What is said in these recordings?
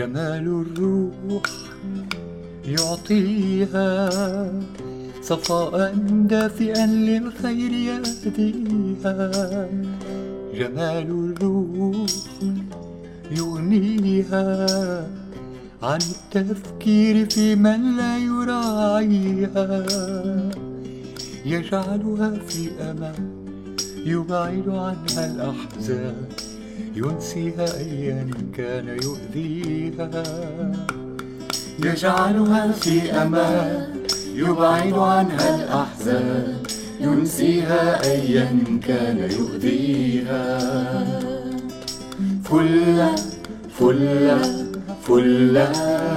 جمال الروح يعطيها صفاء دافئا للخير يهديها. جمال الروح يغنيها عن التفكير في من لا يراعيها. يجعلها في أمان يبعد عنها الأحزان، ينسيها أيا كان يؤذيها. يجعلها في أمان يبعد عنها الأحزان، ينسيها أيا كان يؤذيها. فلة فلة فلة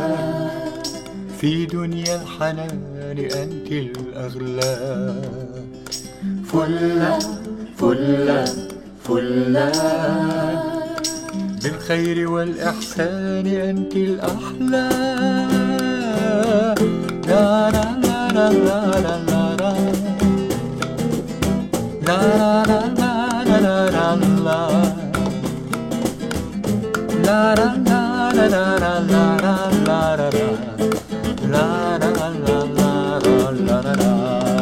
في دنيا الحنان أنت الأغلى. فلة فلة فلة بالخير والإحسان أنت الأحلى. لا لا لا لا لا لا لا لا لا لا لا لا لا لا لا لا لا لا لا.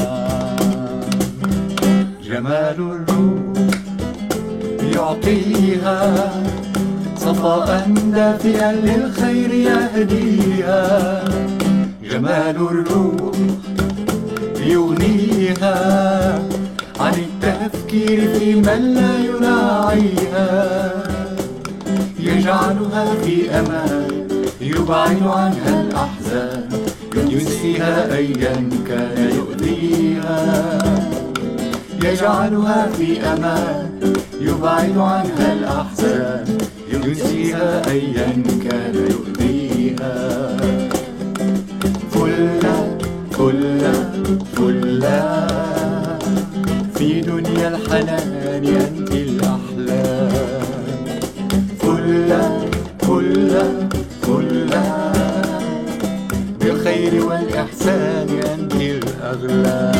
جمال الروح يعطيها صفاء دافئا للخير يهديها. جمال الروح يغنيها عن التفكير في من لا يراعيها. يجعلها في أمان يبعد عنها الأحزان، ينسيها أيا كان يؤذيها. يجعلها في أمان يبعد عنها الأحزان، ينسيها أيا كان يؤذيها. فلة فلة فلة في دنيا الحنان أنت الأحلى. فلة فلة فلة بالخير والإحسان أنت الأغلى.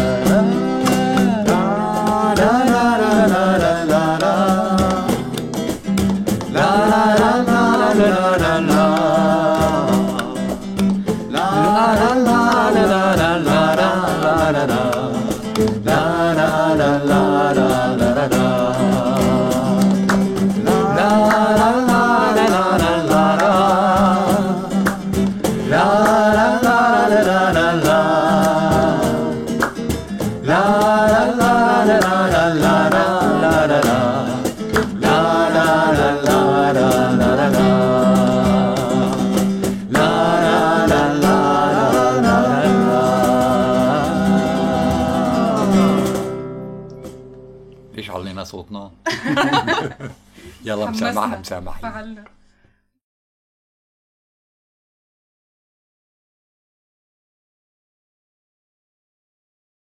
ليش علينا صوتنا؟ يلا مسامحة.